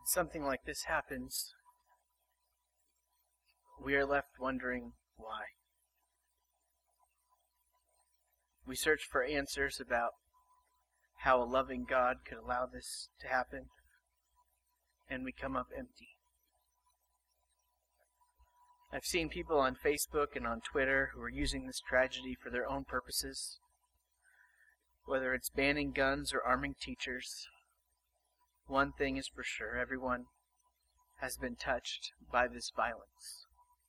something like this happens, we are left wondering why. We search for answers about how a loving God could allow this to happen, and we come up empty. I've seen people on Facebook and on Twitter who are using this tragedy for their own purposes, whether it's banning guns or arming teachers. One thing is for sure, everyone has been touched by this violence.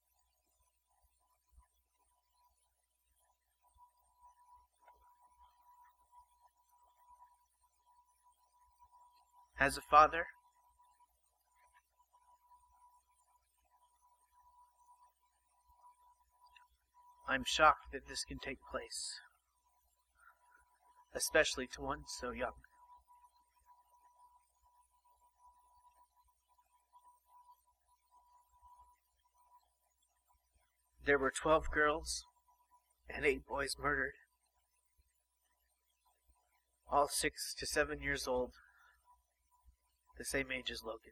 As a father, I'm shocked that this can take place, especially to one so young. There were 12 girls and 8 boys murdered, all 6 to 7 years old, the same age as Logan.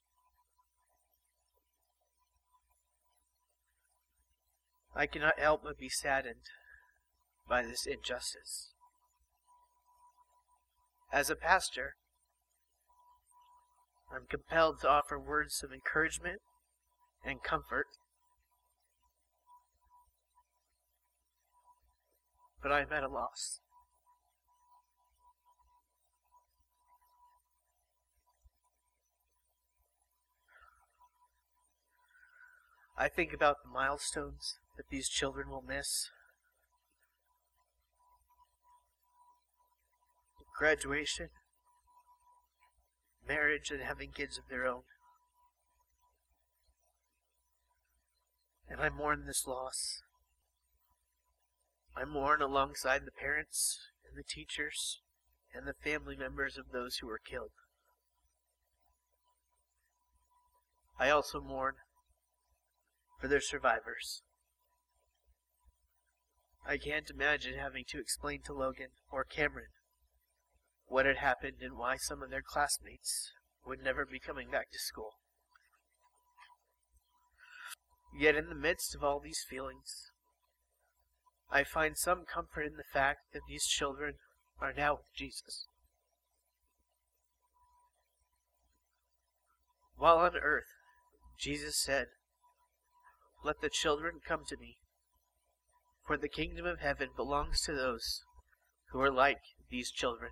I cannot help but be saddened by this injustice. As a pastor, I'm compelled to offer words of encouragement and comfort, but I'm at a loss. I think about the milestones that these children will miss. Graduation, marriage, and having kids of their own. And I mourn this loss. I mourn alongside the parents and the teachers and the family members of those who were killed. I also mourn for their survivors. I can't imagine having to explain to Logan or Cameron what had happened and why some of their classmates would never be coming back to school. Yet in the midst of all these feelings, I find some comfort in the fact that these children are now with Jesus. While on earth, Jesus said, "Let the children come to me, for the kingdom of heaven belongs to those who are like these children."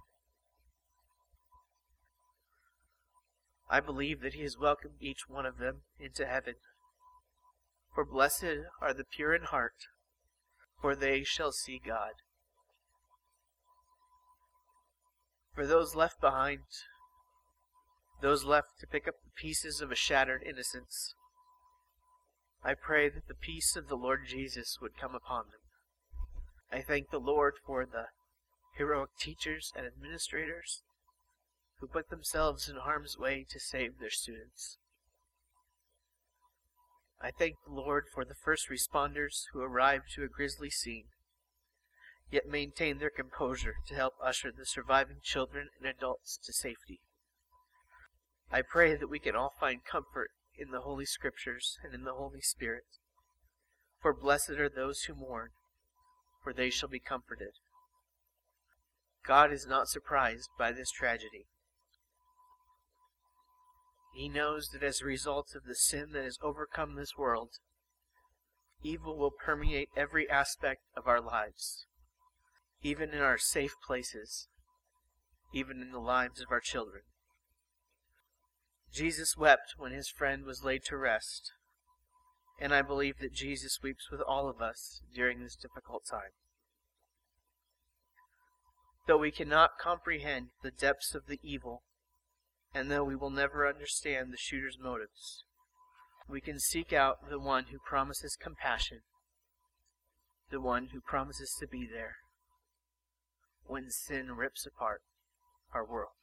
I believe that he has welcomed each one of them into heaven. For blessed are the pure in heart, for they shall see God. For those left behind, those left to pick up the pieces of a shattered innocence, I pray that the peace of the Lord Jesus would come upon them. I thank the Lord for the heroic teachers and administrators who put themselves in harm's way to save their students. I thank the Lord for the first responders who arrived to a grisly scene, yet maintained their composure to help usher the surviving children and adults to safety. I pray that we can all find comfort in the Holy Scriptures and in the Holy Spirit. For blessed are those who mourn, for they shall be comforted. God is not surprised by this tragedy. He knows that as a result of the sin that has overcome this world, evil will permeate every aspect of our lives, even in our safe places, even in the lives of our children. Jesus wept when his friend was laid to rest, and I believe that Jesus weeps with all of us during this difficult time. Though we cannot comprehend the depths of the evil, and though we will never understand the shooter's motives, we can seek out the one who promises compassion, the one who promises to be there when sin rips apart our world.